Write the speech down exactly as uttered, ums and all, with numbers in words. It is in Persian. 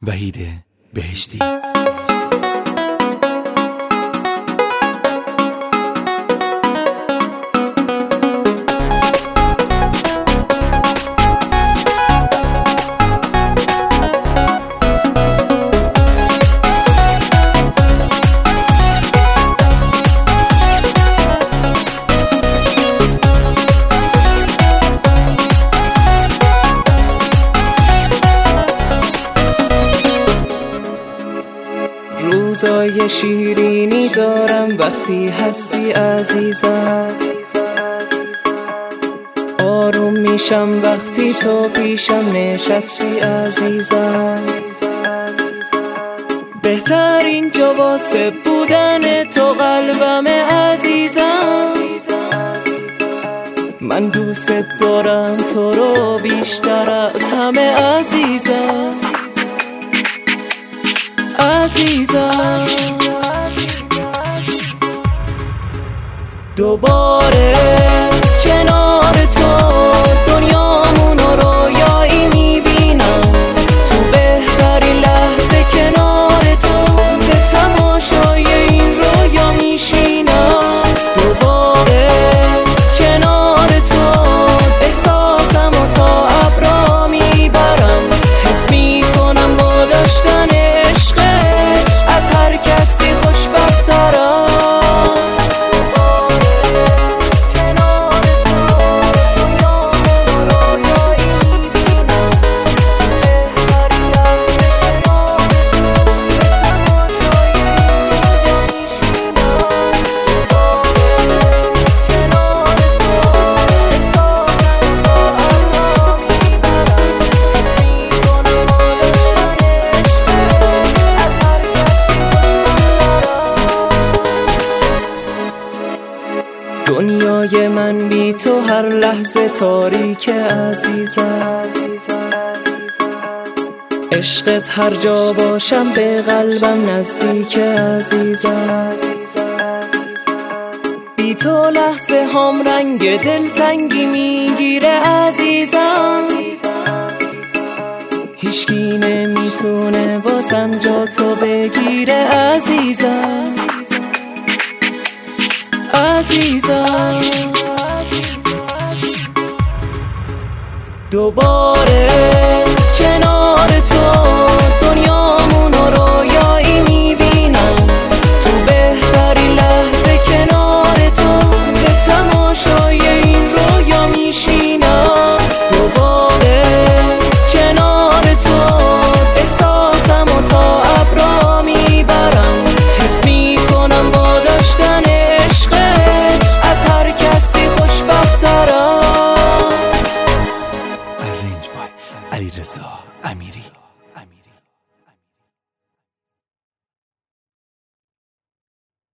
وحید بهشتی. روزای شیرینی دارم وقتی هستی عزیزم، آروم میشم وقتی تو پیشم نشستی عزیزم. بهترین جا واسه بودن تو قلبم عزیزم، من دوست دارم تو رو بیشتر از همه عزیزم عزیزم. دوباره کنار تو دنیامون رو رویایی میبینم، تو بهترین لحظه کنار تو به تماشای این رویا میشینم. دوباره کنار تو احساسم و تا ابرا میبرم، حس میکنم با داشتن دنیای من بی تو هر لحظه تاریک عزیزم، عشقت هر جا باشم به قلبم نزدیک عزیزم. بی تو لحظه هم رنگ دلتنگی میگیره عزیزم، هیچکی نمیتونه واسم جا تو بگیره عزیزم عزیزم. دوباره کنار تو دنیامون رو رویایی میبینم، تو بهترین لحظه کنار تو به تماشای این رویا میشینم. دوباره کنار تو احساسم و تا ابرا میبرم، حس میکنم با داشتن علی رضا.